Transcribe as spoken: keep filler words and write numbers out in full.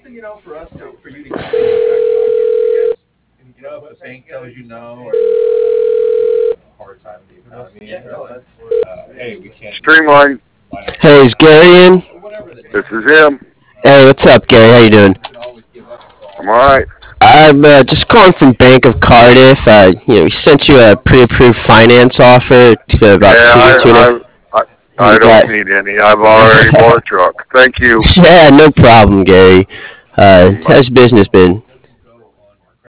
something, you know, for us to, for you to keep in your back pocket, I guess. You know, if a bank tells you no, or you know, hard time in the economy, yeah, no, that's, uh, hey, we can't do this. Streamline. Why not Hey, just, is Gary in? or whatever the This name is is, you him. know. Hey, Um, what's up, Gary? How you doing? you can always give us a I'm call. alright. I'm uh, just calling from Bank of Cardiff. Uh, you know, we sent you a pre-approved finance offer to Yeah, about two, I, two and a. I, I, I You don't got. need any. I've already bought a truck. Thank you. Yeah, no problem, Gary. Uh, Bye. how's business been?